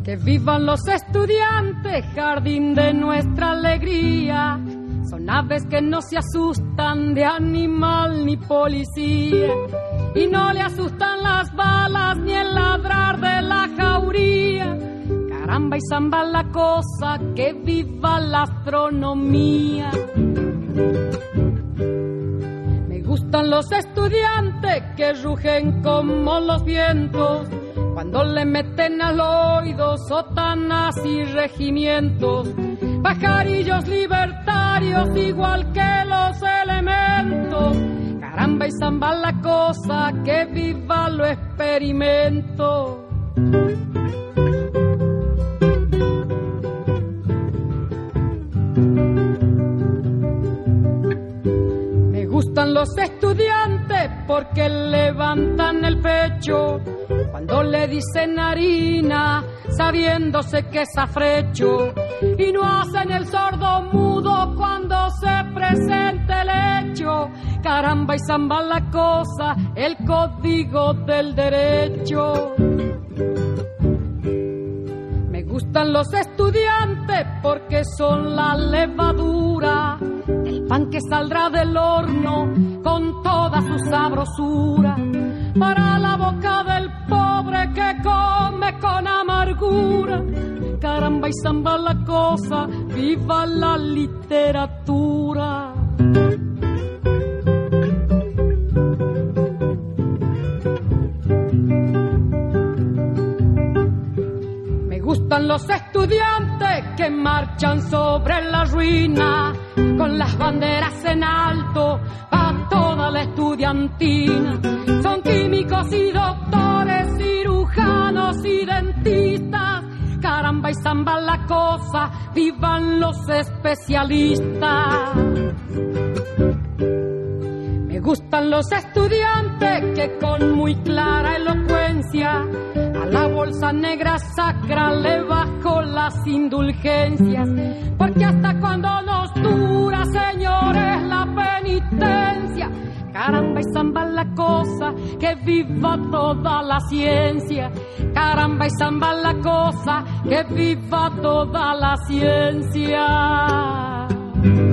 Que vivan los estudiantes, jardín de nuestra alegría. Son aves que no se asustan de animal ni policía. Y no le asustan las balas ni el ladrar de la jauría. Caramba y zamba la cosa, que viva la astronomía. Me gustan los estudiantes que rugen como los vientos cuando le meten al oído sotanas y regimientos. Pajarillos libertarios igual que los elementos. Caramba y zamba la cosa, que viva lo experimento. Me gustan los estudiantes porque levantan el pecho cuando le dicen harina, sabiéndose que es afrecho, y no hacen el sordo mudo cuando se presenta el hecho. Caramba y zamba la cosa, el código del derecho. Me gustan los estudiantes porque son la levadura, el pan que saldrá del horno con toda su sabrosura, para la boca del pobre que come con amargura. Caramba y zamba la cosa, viva la literatura. Me gustan los estudiantes que marchan sobre la ruina, con las banderas en alto a toda la estudiantina. Son químicos y doctores, cirujanos y dentistas. Caramba y zamba la cosa, vivan los especialistas. Me gustan los estudiantes que con muy clara elocuencia a la bolsa negra sacra le bajo las indulgencias. Porque hasta cuando nos dura, señores, la penitencia. Caramba y zamba la cosa, que viva toda la ciencia. Caramba y zamba la cosa, que viva toda la ciencia.